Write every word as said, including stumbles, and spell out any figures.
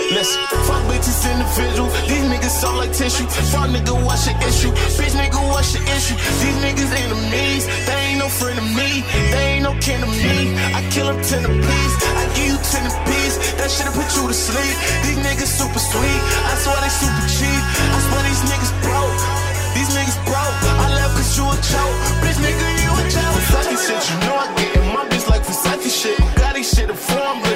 Listen, fuck bitches individual. These niggas soft like tissue. Fuck nigga, what's your issue? Bitch nigga, what's your issue? These niggas enemies. They ain't no friend of me. They ain't no kin of me. I kill them ten apiece. I give you ten apiece. That shit'll put you to sleep. These niggas super sweet. I swear they super cheap. I swear these niggas broke. These niggas broke. I left cause you a joke.